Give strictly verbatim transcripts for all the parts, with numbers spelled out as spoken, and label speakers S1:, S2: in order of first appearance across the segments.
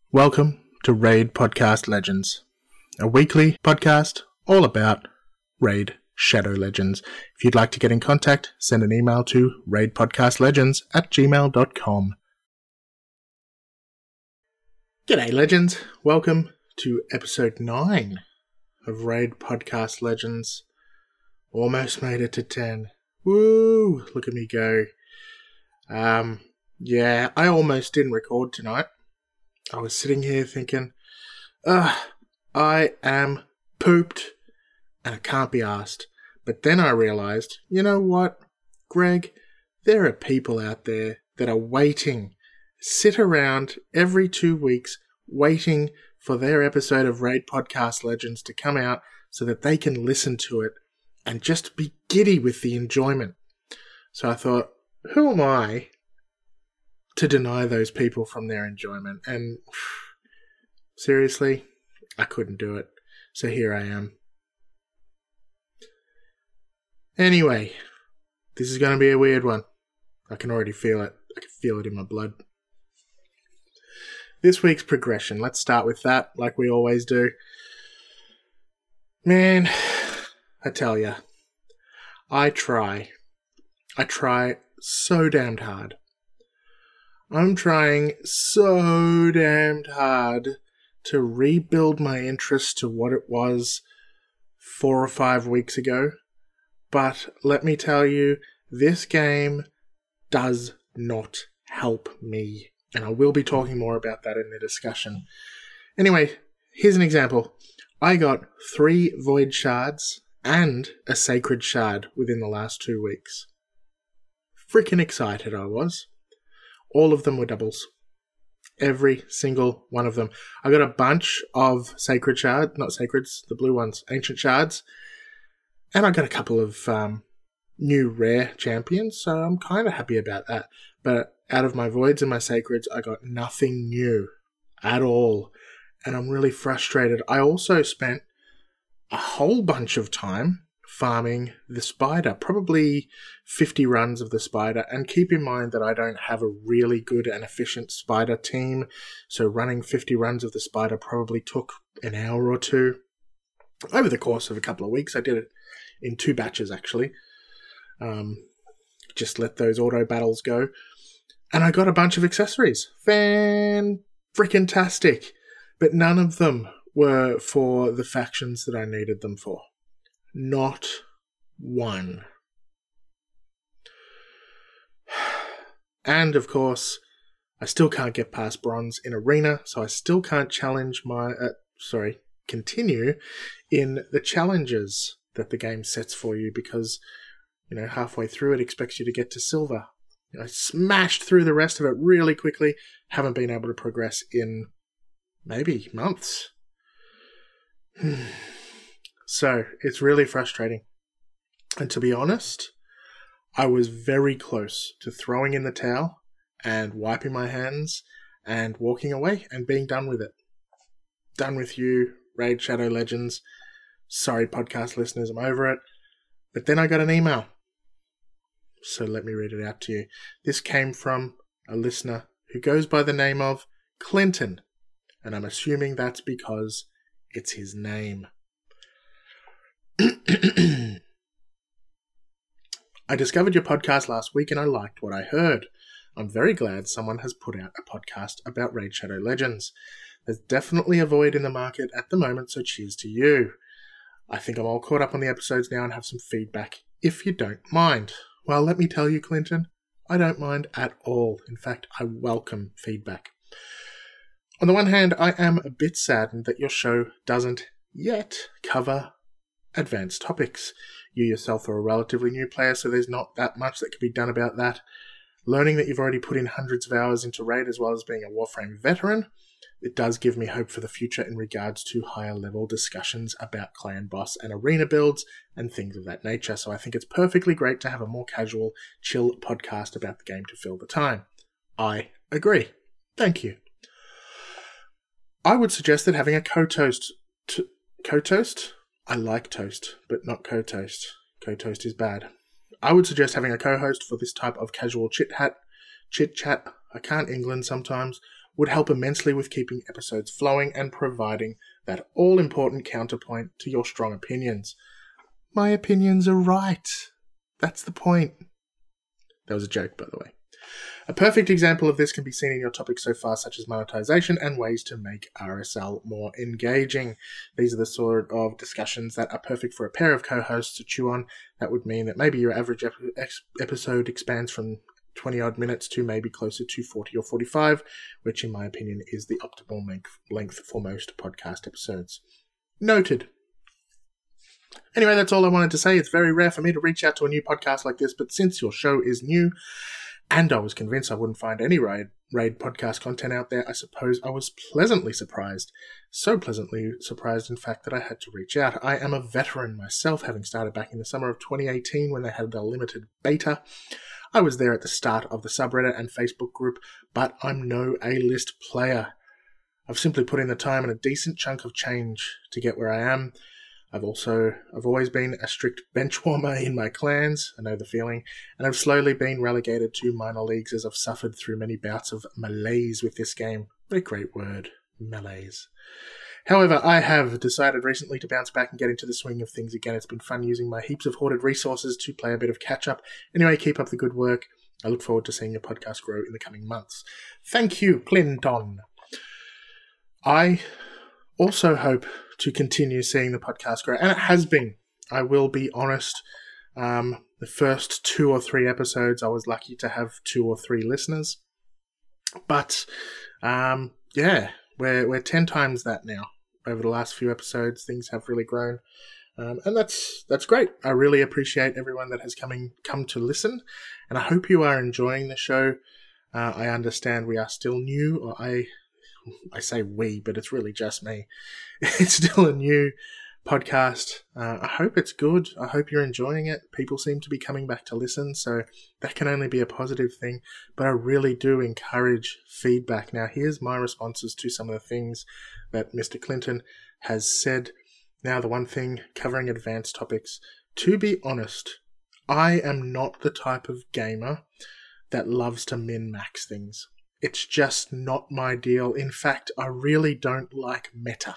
S1: Welcome to Raid Podcast Legends, a weekly podcast all about Raid Shadow Legends. If you'd like to get in contact, send an email to raidpodcastlegends at gmail dot com. G'day Legends, welcome to episode nine of Raid Podcast Legends. Almost made it to ten. Woo! Look at me go. Um, yeah, I almost didn't record tonight. I was sitting here thinking, ugh, I am pooped and I can't be arsed. But then I realised, you know what, Greg? There are people out there that are waiting, sit around every two weeks waiting for their episode of Raid Podcast Legends to come out so that they can listen to it and just be giddy with the enjoyment. So I thought, who am I to deny those people from their enjoyment? And seriously, I couldn't do it. So here I am. Anyway, this is going to be a weird one. I can already feel it. I can feel it in my blood. This week's progression. Let's start with that, like we always do. Man, I tell ya, I try. I try so damned hard. I'm trying so damned hard to rebuild my interest to what it was four or five weeks ago. But let me tell you, this game does not help me. And I will be talking more about that in the discussion. Anyway, here's an example. I got three Void Shards and a Sacred Shard within the last two weeks. Freaking excited I was. All of them were doubles. Every single one of them. I got a bunch of Sacred Shards, not Sacreds, the blue ones, Ancient Shards. And I got a couple of um, new rare champions, so I'm kind of happy about that. But out of my Voids and my Sacreds, I got nothing new at all. And I'm really frustrated. I also spent a whole bunch of time farming the Spider, probably fifty runs of the Spider, and keep in mind that I don't have a really good and efficient Spider team, so running fifty runs of the Spider probably took an hour or two. Over the course of a couple of weeks, I did it in two batches actually. Um, just let those auto battles go. And I got a bunch of accessories. Fan-freaking-tastic. But none of them were for the factions that I needed them for. Not one. And, of course, I still can't get past bronze in arena, so I still can't challenge my... Uh, sorry, continue in the challenges that the game sets for you because, you know, halfway through it expects you to get to silver. I smashed through the rest of it really quickly. Haven't been able to progress in maybe months. So, it's really frustrating. And to be honest, I was very close to throwing in the towel and wiping my hands and walking away and being done with it. Done with you, Raid Shadow Legends. Sorry, podcast listeners, I'm over it. But then I got an email. So let me read it out to you. This came from a listener who goes by the name of Clinton. And I'm assuming that's because it's his name. I discovered your podcast last week and I liked what I heard. I'm very glad someone has put out a podcast about Raid Shadow Legends. There's definitely a void in the market at the moment, so cheers to you. I think I'm all caught up on the episodes now and have some feedback, if you don't mind. Well, let me tell you, Clinton, I don't mind at all. In fact, I welcome feedback. On the one hand, I am a bit saddened that your show doesn't yet cover advanced topics. You yourself are a relatively new player, so there's not that much that can be done about that. Learning that you've already put in hundreds of hours into Raid as well as being a Warframe veteran, it does give me hope for the future in regards to higher level discussions about clan boss and arena builds and things of that nature. So I think it's perfectly great to have a more casual, chill podcast about the game to fill the time. I agree. Thank you. I would suggest that having a co-toast... T- co-toast? I like toast, but not co-toast. Co-toast is bad. I would suggest having a co-host for this type of casual chit-chat chit-chat, I can't England sometimes, would help immensely with keeping episodes flowing and providing that all-important counterpoint to your strong opinions. My opinions are right. That's the point. That was a joke, by the way. A perfect example of this can be seen in your topics so far, such as monetization and ways to make R S L more engaging. These are the sort of discussions that are perfect for a pair of co-hosts to chew on. That would mean that maybe your average ep- episode expands from twenty-odd minutes to maybe closer to forty or forty-five, which in my opinion is the optimal length, length for most podcast episodes. Noted. Anyway, that's all I wanted to say. It's very rare for me to reach out to a new podcast like this, but since your show is new, and I was convinced I wouldn't find any raid, raid podcast content out there, I suppose I was pleasantly surprised. So pleasantly surprised, in fact, that I had to reach out. I am a veteran myself, having started back in the summer of twenty eighteen when they had a limited beta. I was there at the start of the subreddit and Facebook group, but I'm no A-list player. I've simply put in the time and a decent chunk of change to get where I am. I've also, I've always been a strict bench warmer in my clans, I know the feeling, and I've slowly been relegated to minor leagues as I've suffered through many bouts of malaise with this game. What a great word, malaise. However, I have decided recently to bounce back and get into the swing of things again. It's been fun using my heaps of hoarded resources to play a bit of catch-up. Anyway, keep up the good work. I look forward to seeing your podcast grow in the coming months. Thank you, Clinton. I also hope to continue seeing the podcast grow, and it has been. I will be honest, um, the first two or three episodes I was lucky to have two or three listeners, but um, yeah, we're we're ten times that now. Over the last few episodes, things have really grown, um, and that's that's great. I really appreciate everyone that has coming come to listen, and I hope you are enjoying the show. Uh, I understand we are still new, or I. I say we, but it's really just me. It's still a new podcast. Uh, I hope it's good. I hope you're enjoying it. People seem to be coming back to listen, so that can only be a positive thing. But I really do encourage feedback. Now, here's my responses to some of the things that Mister Clinton has said. Now, the one thing covering advanced topics. To be honest, I am not the type of gamer that loves to min-max things. It's just not my deal. In fact, I really don't like meta.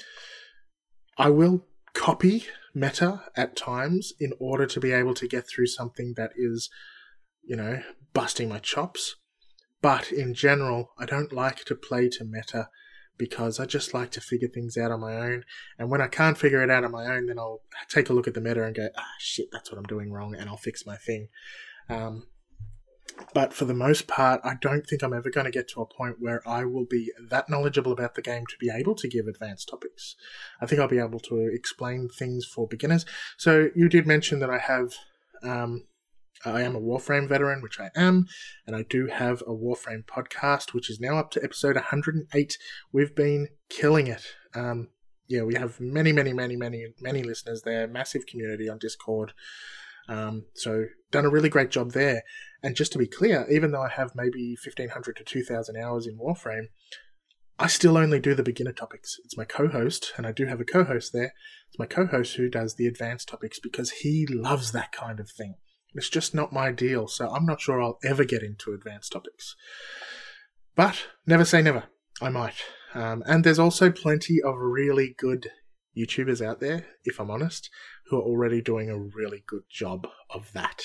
S1: I will copy meta at times in order to be able to get through something that is, you know, busting my chops. But in general, I don't like to play to meta because I just like to figure things out on my own. And when I can't figure it out on my own, then I'll take a look at the meta and go, ah, shit, that's what I'm doing wrong, and I'll fix my thing. Um... But for the most part, I don't think I'm ever going to get to a point where I will be that knowledgeable about the game to be able to give advanced topics. I think I'll be able to explain things for beginners. So you did mention that I have, um, I am a Warframe veteran, which I am, and I do have a Warframe podcast, which is now up to episode one hundred eight. We've been killing it. Um, yeah, we have many, many, many, many, many listeners there, massive community on Discord. Um, so done a really great job there. And just to be clear, even though I have maybe fifteen hundred to two thousand hours in Warframe, I still only do the beginner topics. It's my co-host, and I do have a co-host there. It's my co-host who does the advanced topics because he loves that kind of thing. It's just not my deal, so I'm not sure I'll ever get into advanced topics. But never say never. I might. Um, and there's also plenty of really good YouTubers out there, if I'm honest, who are already doing a really good job of that.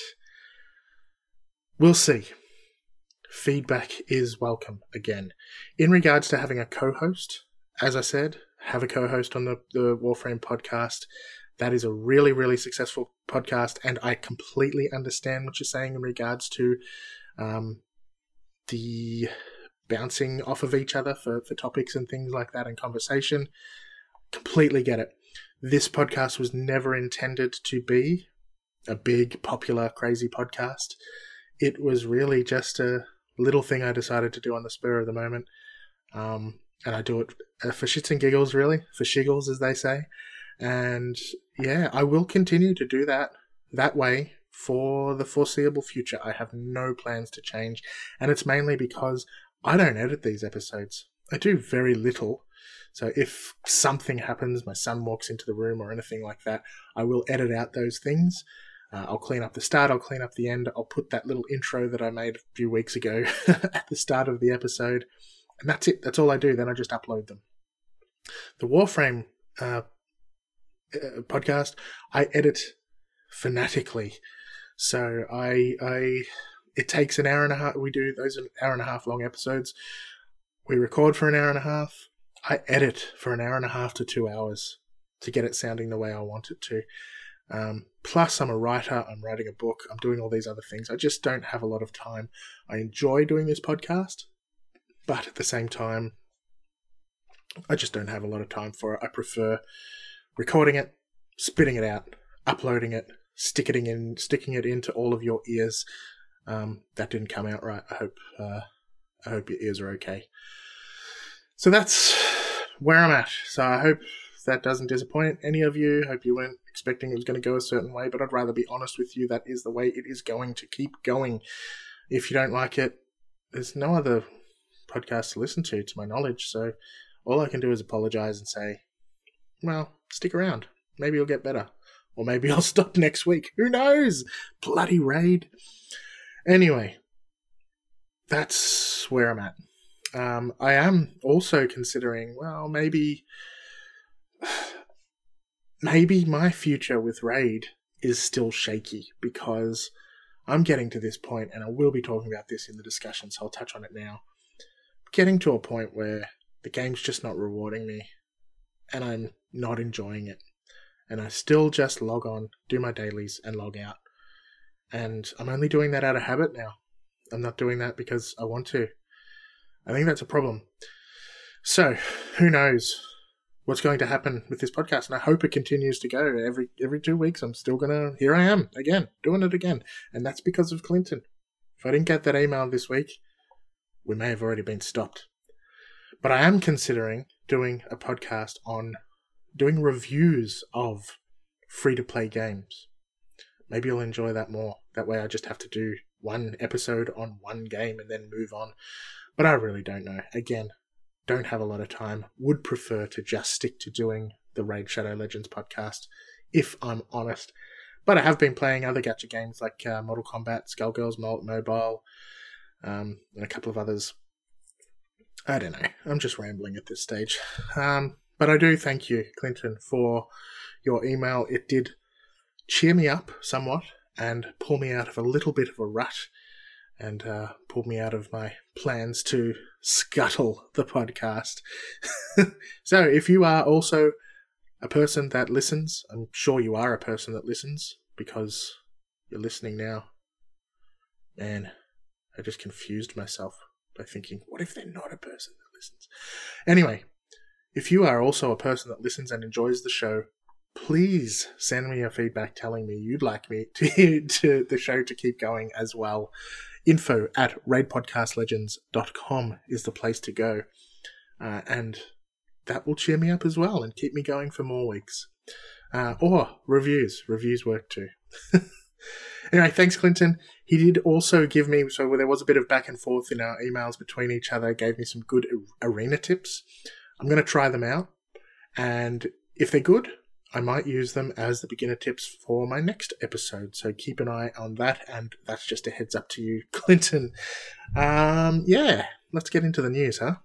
S1: We'll see. Feedback is welcome again. In regards to having a co-host, as I said, have a co-host on the, the Warframe podcast. That is a really, really successful podcast, and I completely understand what you're saying in regards to um, the bouncing off of each other for, for topics and things like that and conversation. Completely get it. This podcast was never intended to be a big, popular, crazy podcast. It was really just a little thing I decided to do on the spur of the moment. Um, and I do it for shits and giggles, really. For shiggles, as they say. And yeah, I will continue to do that that way for the foreseeable future. I have no plans to change. And it's mainly because I don't edit these episodes. I do very little. So if something happens, my son walks into the room or anything like that, I will edit out those things. Uh, I'll clean up the start, I'll clean up the end, I'll put that little intro that I made a few weeks ago at the start of the episode, and that's it. That's all I do. Then I just upload them. The Warframe uh, uh, podcast, I edit fanatically. So I, I, it takes an hour and a half. We do those an hour and a half long episodes. We record for an hour and a half. I edit for an hour and a half to two hours to get it sounding the way I want it to. Um, plus, I'm a writer. I'm writing a book. I'm doing all these other things. I just don't have a lot of time. I enjoy doing this podcast, but at the same time, I just don't have a lot of time for it. I prefer recording it, spitting it out, uploading it, sticking it in, sticking it into all of your ears. Um, that didn't come out right. I hope, uh, I hope your ears are okay. So that's where I'm at. So I hope that doesn't disappoint any of you. Hope you weren't expecting it was going to go a certain way, but I'd rather be honest with you. That is the way it is going to keep going. If you don't like it, there's no other podcast to listen to, to my knowledge. So all I can do is apologize and say, well, stick around. Maybe you'll get better. Or maybe I'll stop next week. Who knows? Bloody raid. Anyway, that's where I'm at. Um, I am also considering, well, maybe... Maybe my future with Raid is still shaky because I'm getting to this point, and I will be talking about this in the discussion, so I'll touch on it now. Getting to a point where the game's just not rewarding me, and I'm not enjoying it. And I still just log on, do my dailies, and log out. And I'm only doing that out of habit now. I'm not doing that because I want to. I think that's a problem. So, who knows what's going to happen with this podcast, and I hope it continues to go. Every every two weeks, I'm still going to... Here I am, again, doing it again. And that's because of Clinton. If I didn't get that email this week, we may have already been stopped. But I am considering doing a podcast on doing reviews of free-to-play games. Maybe you'll enjoy that more. That way I just have to do one episode on one game and then move on. But I really don't know. Again, don't have a lot of time. Would prefer to just stick to doing the Raid Shadow Legends podcast, if I'm honest. But I have been playing other gacha games like uh, Mortal Kombat, Skullgirls Mobile, um, and a couple of others. I don't know. I'm just rambling at this stage. Um, but I do thank you, Clinton, for your email. It did cheer me up somewhat and pull me out of a little bit of a rut and uh, pull me out of my plans to scuttle the podcast. So if you are also a person that listens, I'm sure you are a person that listens because you're listening now. Man, I just confused myself by thinking, what if they're not a person that listens? Anyway, if you are also a person that listens and enjoys the show, please send me your feedback telling me you'd like me to, to the show to keep going as well. Info at raid podcast legends dot com is the place to go. Uh, and that will cheer me up as well and keep me going for more weeks. Uh, or reviews. Reviews work too. Anyway, thanks, Clinton. He did also give me, so there was a bit of back and forth in our emails between each other, gave me some good arena tips. I'm going to try them out. And if they're good, I might use them as the beginner tips for my next episode. So keep an eye on that. And that's just a heads up to you, Clinton. Um, yeah, let's get into the news, huh?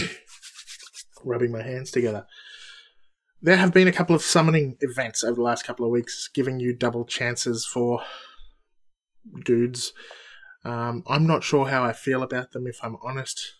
S1: Rubbing my hands together. There have been a couple of summoning events over the last couple of weeks, giving you double chances for dudes. Um, I'm not sure how I feel about them, if I'm honest.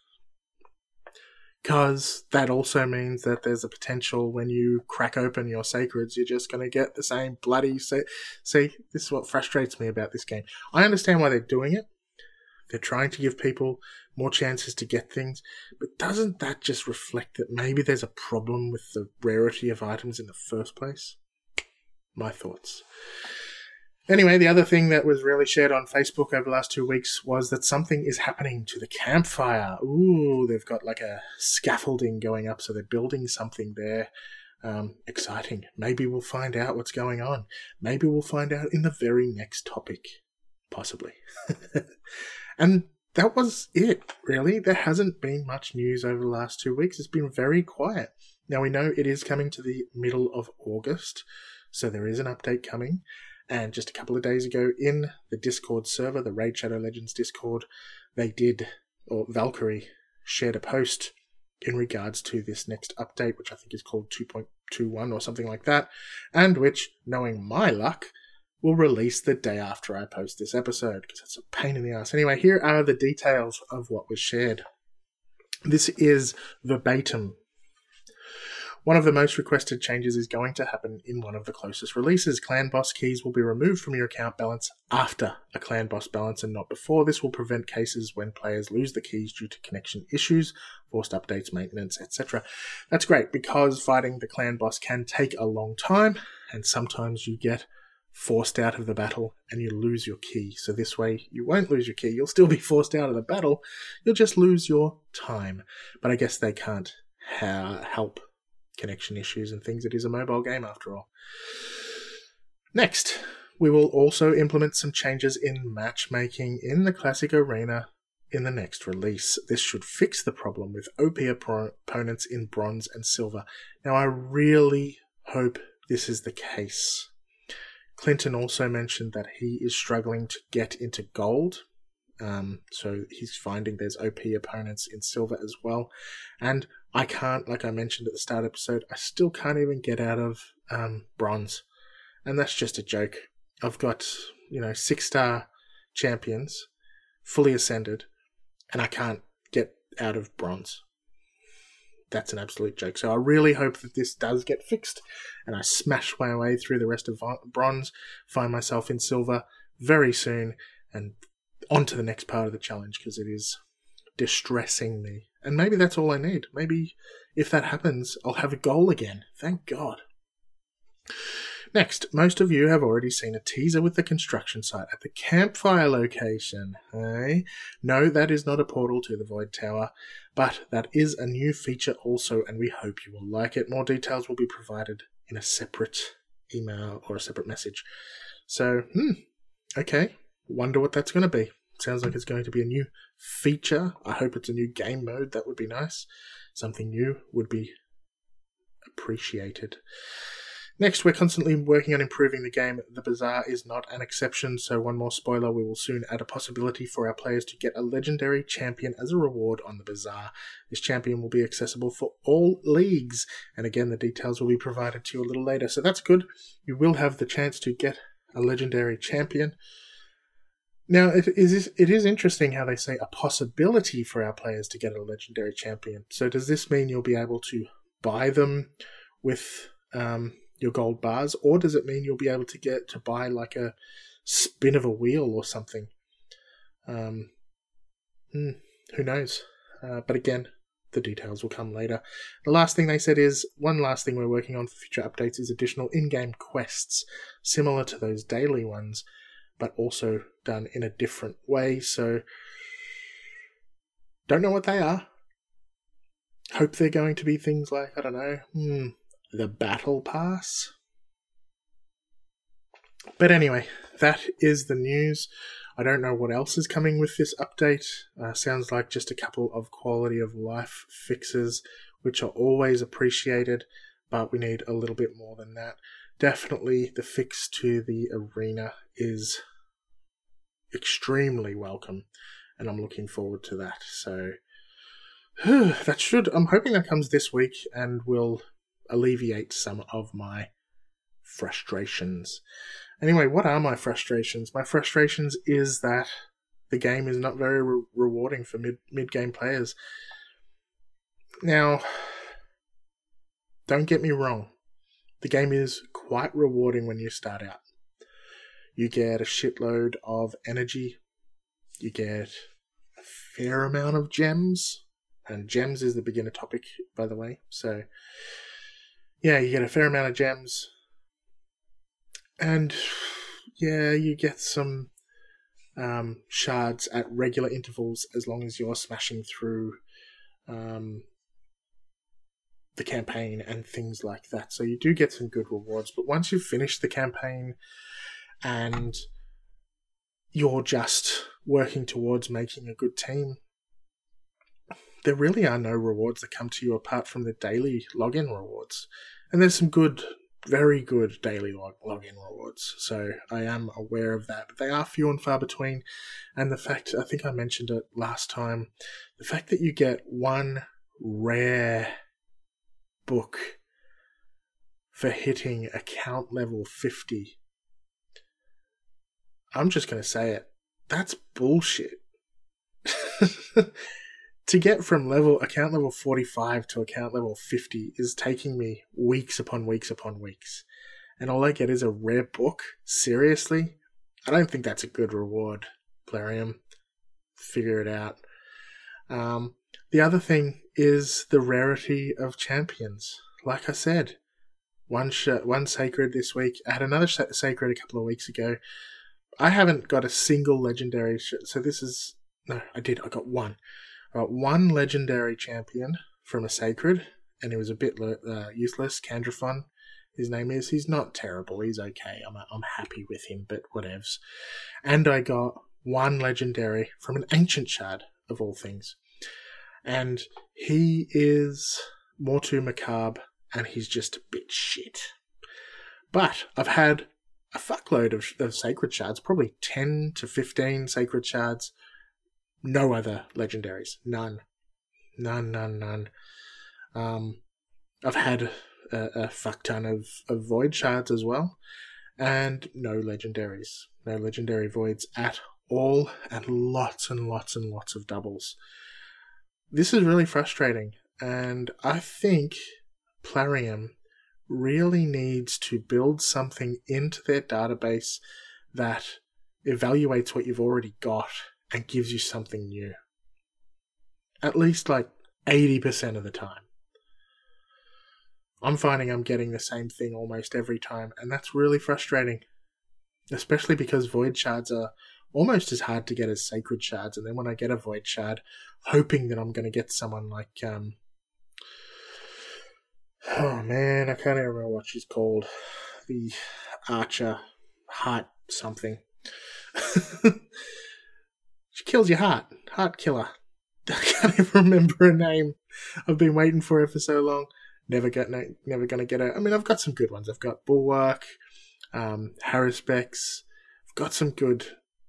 S1: Because that also means that there's a potential when you crack open your sacreds, you're just going to get the same bloody... Sa- See, this is what frustrates me about this game. I understand why they're doing it. They're trying to give people more chances to get things. But doesn't that just reflect that maybe there's a problem with the rarity of items in the first place? My thoughts. Anyway, the other thing that was really shared on Facebook over the last two weeks was that something is happening to the campfire. Ooh, they've got like a scaffolding going up, so they're building something there. Um, exciting. Maybe we'll find out what's going on. Maybe we'll find out in the very next topic. Possibly. And that was it, really. There hasn't been much news over the last two weeks. It's been very quiet. Now, we know it is coming to the middle of August, so there is an update coming. And just a couple of days ago in the Discord server, the Raid Shadow Legends Discord, they did, or Valkyrie shared a post in regards to this next update, which I think is called two point two one or something like that, and which, knowing my luck, will release the day after I post this episode, because it's a pain in the ass. Anyway, here are the details of what was shared. This is verbatim. One of the most requested changes is going to happen in one of the closest releases. Clan boss keys will be removed from your account balance after a clan boss balance and not before. This will prevent cases when players lose the keys due to connection issues, forced updates, maintenance, et cetera. That's great, because fighting the clan boss can take a long time, and sometimes you get forced out of the battle and you lose your key. So this way you won't lose your key. You'll still be forced out of the battle. You'll just lose your time. But I guess they can't ha- help connection issues and things. It is a mobile game after all. Next, we will also implement some changes in matchmaking in the Classic Arena in the next release. This should fix the problem with O P opponents in Bronze and Silver. Now, I really hope this is the case. Clinton also mentioned that he is struggling to get into Gold. Um, so he's finding there's O P opponents in Silver as well. And I can't, like I mentioned at the start of the episode, I still can't even get out of um, Bronze. And that's just a joke. I've got, you know, six-star champions, fully ascended, and I can't get out of Bronze. That's an absolute joke. So I really hope that this does get fixed, and I smash my way through the rest of Bronze, find myself in Silver very soon, and on to the next part of the challenge, because it is distressing me. And maybe that's all I need. Maybe if that happens, I'll have a goal again. Thank God. Next, most of you have already seen a teaser with the construction site at the campfire location. Hey? No, that is not a portal to the Void Tower, but that is a new feature also, and we hope you will like it. More details will be provided in a separate email or a separate message. So, hmm, okay. Wonder what that's going to be. Sounds like it's going to be a new feature. I hope it's a new game mode. That would be nice. Something new would be appreciated. Next, we're constantly working on improving the game. The Bazaar is not an exception, so one more spoiler, we will soon add a possibility for our players to get a legendary champion as a reward on the Bazaar. This champion will be accessible for all leagues, and again, the details will be provided to you a little later, so that's good. You will have the chance to get a legendary champion. Now, it is, it is interesting how they say a possibility for our players to get a legendary champion. So does this mean you'll be able to buy them with um, your gold bars, or does it mean you'll be able to get to buy like a spin of a wheel or something? Um, hmm, who knows? Uh, but again, the details will come later. The last thing they said is, one last thing we're working on for future updates is additional in-game quests, similar to those daily ones, but also done in a different way. So, don't know what they are. Hope they're going to be things like, I don't know, hmm, the Battle Pass. But anyway, that is the news. I don't know what else is coming with this update. Uh, sounds like just a couple of quality of life fixes, which are always appreciated, but we need a little bit more than that. Definitely the fix to the arena is extremely welcome, and I'm looking forward to that. So that should, I'm hoping that comes this week and will alleviate some of my frustrations. Anyway, what are my frustrations? My frustrations is that the game is not very re- rewarding for mid mid-game players. Now, don't get me wrong. The game is quite rewarding when you start out. You get a shitload of energy. You get a fair amount of gems. And gems is the beginner topic, by the way. So, yeah, you get a fair amount of gems. And, yeah, you get some um, shards at regular intervals as long as you're smashing through um, the campaign and things like that. So you do get some good rewards. But once you've finished the campaign and you're just working towards making a good team, there really are no rewards that come to you apart from the daily login rewards. And there's some good very good daily log login rewards. So I am aware of that. But they are few and far between. And the fact, I think I mentioned it last time, the fact that you get one rare book for hitting account level fifty. I'm just going to say it. That's bullshit. To get from level account level forty-five to account level fifty is taking me weeks upon weeks upon weeks. And all I get is a rare book? Seriously? I don't think that's a good reward, Plarium. Figure it out. Um, the other thing is the rarity of champions. Like I said, one sh- one sacred this week. I had another sh- sacred a couple of weeks ago. I haven't got a single legendary... Sh- so this is... No, I did. I got one. I got one legendary champion from a sacred, and he was a bit uh, useless. Candrafon, his name is. He's not terrible. He's okay. I'm I'm happy with him, but whatevs. And I got one legendary from an ancient shard, of all things. And he is Mortu Macabre, and he's just a bit shit. But I've had a fuckload of, of sacred shards, probably ten to fifteen sacred shards. No other legendaries. None. None, none, none. Um, I've had a, a fuck ton of, of void shards as well. And no legendaries. No legendary voids at all. And lots and lots and lots of doubles. This is really frustrating. And I think Plarium really needs to build something into their database that evaluates what you've already got and gives you something new. At least like eighty percent of the time. I'm finding I'm getting the same thing almost every time, and that's really frustrating. Especially because void shards are almost as hard to get as sacred shards, and then when I get a void shard, hoping that I'm going to get someone like... um. Oh man, I can't even remember what she's called. The Archer Heart something. She kills your heart. Heart killer. I can't even remember her name. I've been waiting for her for so long. Never get, no, never gonna get her. I mean, I've got some good ones. I've got Bulwark, um, Harrispex. I've got some good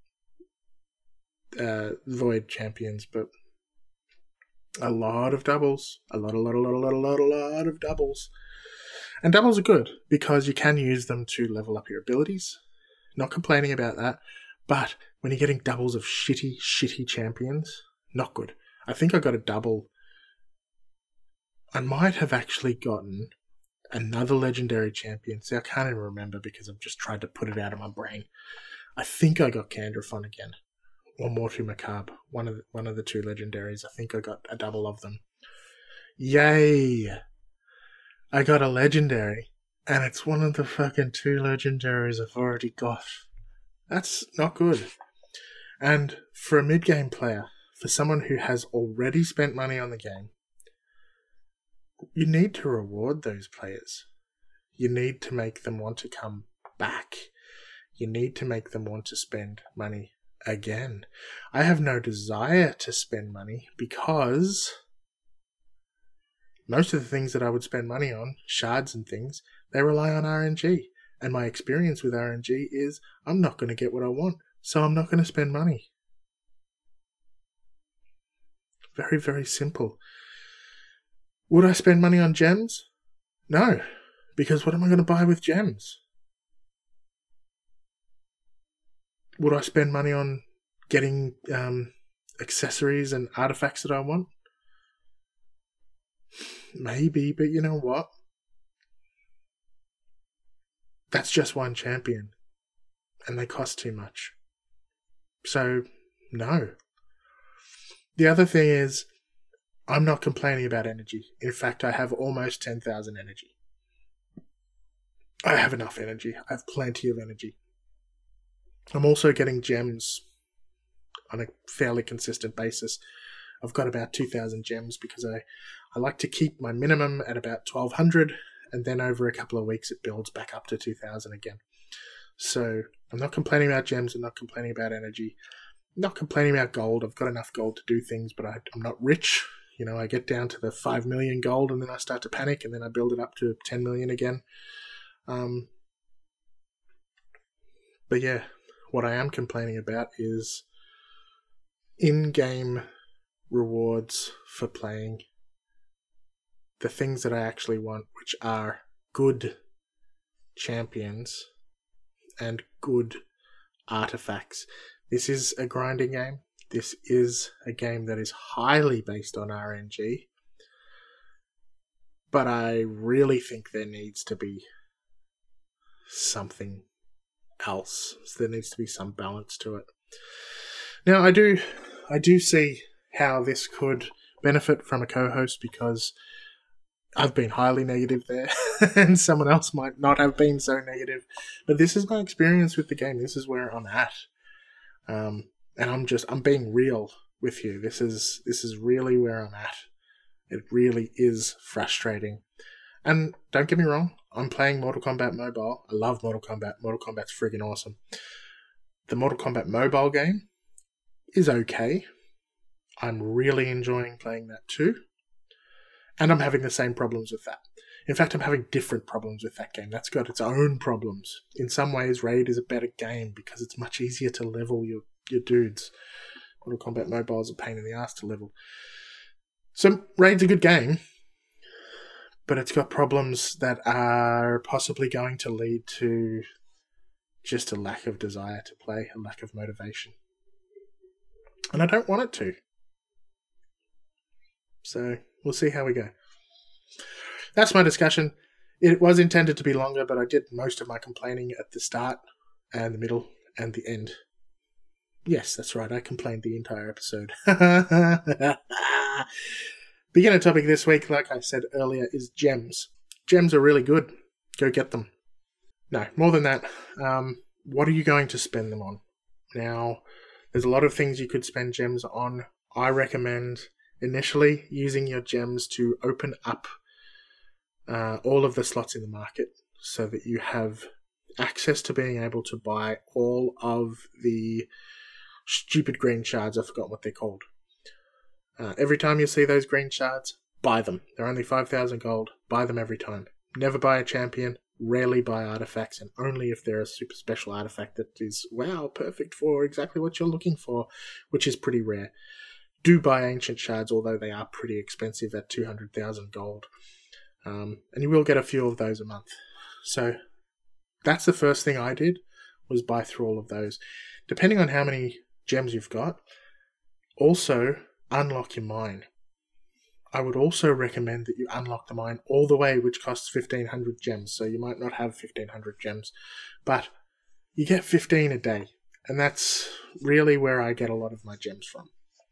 S1: uh, Void champions, but a lot of doubles. A lot, a lot, a lot, a lot, a lot, a lot of doubles. And doubles are good because you can use them to level up your abilities. Not complaining about that. But when you're getting doubles of shitty, shitty champions, not good. I think I got a double. I might have actually gotten another legendary champion. See, I can't even remember because I've just tried to put it out of my brain. I think I got Candrafon again. Or Mortu Macabre. One of the, one of the two legendaries. I think I got a double of them. Yay! I got a legendary. And it's one of the fucking two legendaries I've already got. That's not good. And for a mid-game player, for someone who has already spent money on the game, you need to reward those players. You need to make them want to come back. You need to make them want to spend money again. I have no desire to spend money because most of the things that I would spend money on, shards and things, they rely on R N G. And my experience with R N G is I'm not going to get what I want, so I'm not going to spend money. Very, very simple. Would I spend money on gems? No, because what am I going to buy with gems? Would I spend money on getting um, accessories and artifacts that I want? Maybe, but you know what? That's just one champion. And they cost too much. So, no. The other thing is, I'm not complaining about energy. In fact, I have almost ten thousand energy. I have enough energy. I have plenty of energy. I'm also getting gems on a fairly consistent basis. I've got about two thousand gems because I, I like to keep my minimum at about twelve hundred, and then over a couple of weeks it builds back up to two thousand again. So I'm not complaining about gems. I'm not complaining about energy. I'm not complaining about gold. I've got enough gold to do things, but I, I'm not rich. You know, I get down to the five million gold and then I start to panic and then I build it up to ten million again. Um, but yeah, what I am complaining about is in-game rewards for playing the things that I actually want, which are good champions and good artifacts. This is a grinding game. This is a game that is highly based on R N G. But I really think there needs to be something else. There needs to be some balance to it. Now, I do, I do see how this could benefit from a co-host, because I've been highly negative there, and someone else might not have been so negative. But this is my experience with the game. This is where I'm at, um, and I'm just I'm being real with you. This is this is really where I'm at. It really is frustrating. And don't get me wrong, I'm playing Mortal Kombat Mobile. I love Mortal Kombat. Mortal Kombat's friggin' awesome. The Mortal Kombat Mobile game is okay. I'm really enjoying playing that too. And I'm having the same problems with that. In fact, I'm having different problems with that game. That's got its own problems. In some ways, Raid is a better game because it's much easier to level your, your dudes. Mortal Kombat Mobile is a pain in the ass to level. So, Raid's a good game, but it's got problems that are possibly going to lead to just a lack of desire to play, a lack of motivation. And I don't want it to. So, we'll see how we go. That's my discussion. It was intended to be longer, but I did most of my complaining at the start and the middle and the end. Yes, that's right, I complained the entire episode. Beginner topic this week, like I said earlier, is gems. Gems are really good. Go get them. No, more than that, um, what are you going to spend them on? Now, there's a lot of things you could spend gems on. I recommend initially using your gems to open up uh, all of the slots in the market so that you have access to being able to buy all of the stupid green shards. I forgot what they're called. Uh, every time you see those green shards, buy them. They're only five thousand gold. Buy them every time. Never buy a champion. Rarely buy artifacts, and only if they're a super special artifact that is, wow, perfect for exactly what you're looking for, which is pretty rare. Do buy ancient shards, although they are pretty expensive at two hundred thousand gold. Um, and you will get a few of those a month. So that's the first thing I did, was buy through all of those. Depending on how many gems you've got, also unlock your mine. I would also recommend that you unlock the mine all the way, which costs fifteen hundred gems. So you might not have fifteen hundred gems, but you get fifteen a day. And that's really where I get a lot of my gems from.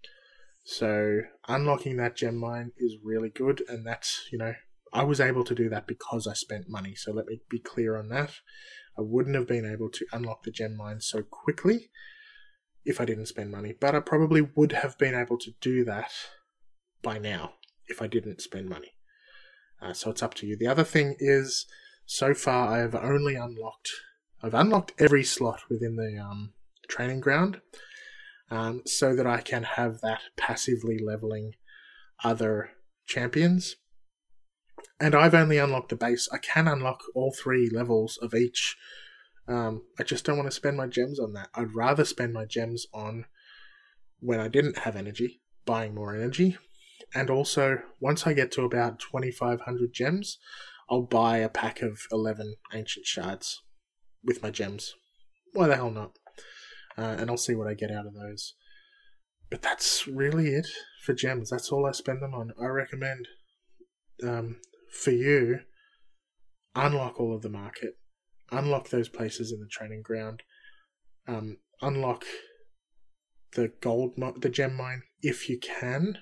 S1: So unlocking that gem mine is really good. And that's, you know, I was able to do that because I spent money. So let me be clear on that. I wouldn't have been able to unlock the gem mine so quickly if I didn't spend money. But I probably would have been able to do that by now if I didn't spend money. Uh, so it's up to you. The other thing is, so far I have only unlocked, I've unlocked every slot within the um, training ground, um, so that I can have that passively leveling other champions. And I've only unlocked the base. I can unlock all three levels of each. Um, I just don't want to spend my gems on that. I'd rather spend my gems on, when I didn't have energy, buying more energy. And also, once I get to about twenty-five hundred gems, I'll buy a pack of eleven ancient shards with my gems. Why the hell not? Uh, and I'll see what I get out of those. But that's really it for gems. That's all I spend them on. I recommend, um, for you, unlock all of the market. Unlock those places in the training ground. Um, unlock the gold, mo- the gem mine if you can.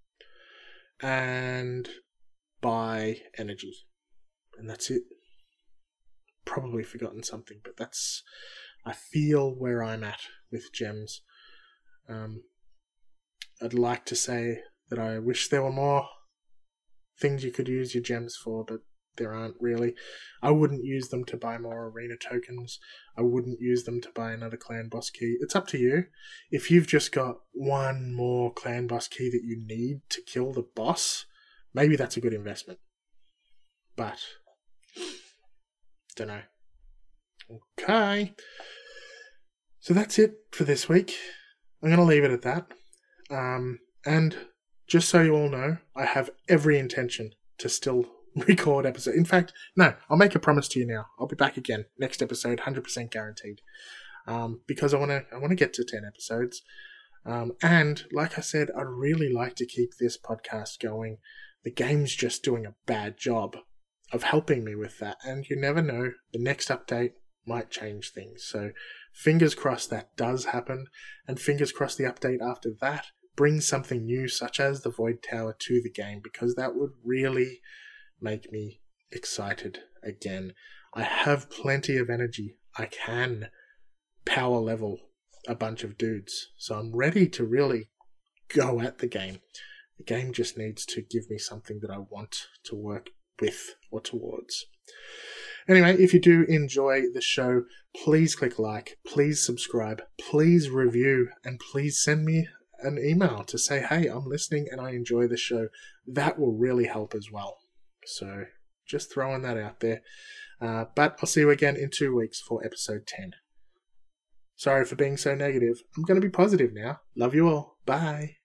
S1: And buy energy. And that's it. Probably forgotten something, but that's, I feel, where I'm at with gems. Um, I'd like to say that I wish there were more things you could use your gems for, but there aren't really. I wouldn't use them to buy more arena tokens. I wouldn't use them to buy another clan boss key. It's up to you. If you've just got one more clan boss key that you need to kill the boss, maybe that's a good investment. But Don't know. Okay. So that's it for this week. I'm going to leave it at that. Um, and just so you all know, I have every intention to still record episode. In fact, no, I'll make a promise to you now. I'll be back again next episode, one hundred percent guaranteed. Um, because I want to I want to get to ten episodes. Um, and like I said, I'd really like to keep this podcast going. The game's just doing a bad job of helping me with that. And you never know, the next update might change things. So fingers crossed that does happen. And fingers crossed the update after that brings something new, such as the Void Tower, to the game, because that would really make me excited again. I have plenty of energy. I can power level a bunch of dudes. So I'm ready to really go at the game. The game just needs to give me something that I want to work with or towards. Anyway, if you do enjoy the show, please click like, please subscribe, please review, and please send me an email to say, hey, I'm listening and I enjoy the show. That will really help as well. So just throwing that out there. Uh, but I'll see you again in two weeks for episode ten. Sorry for being so negative. I'm going to be positive now. Love you all. Bye.